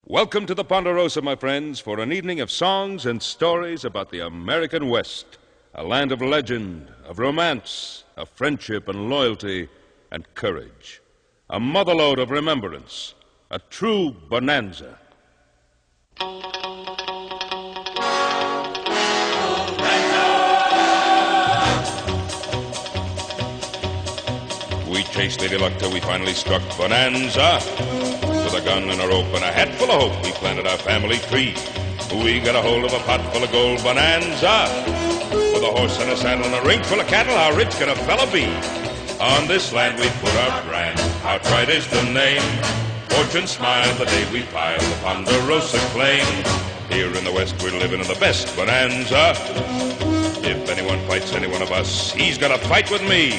Welcome to the Ponderosa, my friends, for an evening of songs and stories about the American West, a land of legend, of romance, of friendship and loyalty and courage, a motherlode of remembrance, a true bonanza. We chased Lady Luck till we finally struck Bonanza. With a gun and a rope and a hat full of hope, we planted our family tree. We got a hold of a pot full of gold Bonanza. With a horse and a saddle and a ring full of cattle, how rich can a fella be? On this land we put our brand, outright is the name. Fortune smiled the day we filed the Ponderosa claim. Here in the West we're living in the best Bonanza. If anyone fights any one of us, he's gonna fight with me.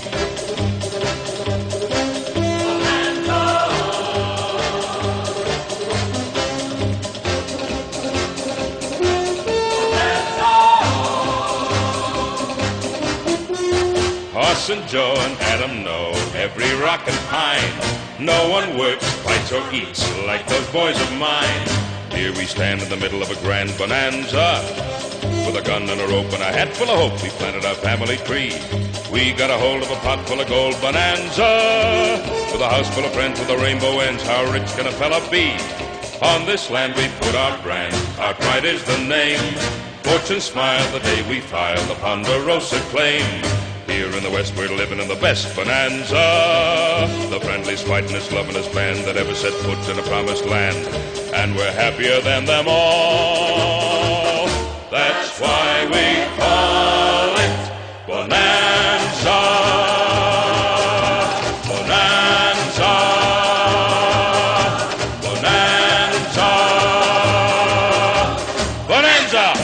Hoss and Joe and Adam know every rock and pine. No one works, fights, or eats like those boys of mine. Here we stand in the middle of a grand bonanza. With a gun and a rope and a hat full of hope, we planted our family tree. We got a hold of a pot full of gold Bonanza. With a house full of friends with a rainbow ends, how rich can a fella be? On this land we put our brand, our pride is the name. Fortune smiled the day we filed the Ponderosa claim. Here in the West we're living in the best bonanza. The friendliest, fightingest, lovingest band that ever set foot in a promised land. And we're happier than them all. That's why we call it Bonanza. Bonanza. Bonanza. Bonanza.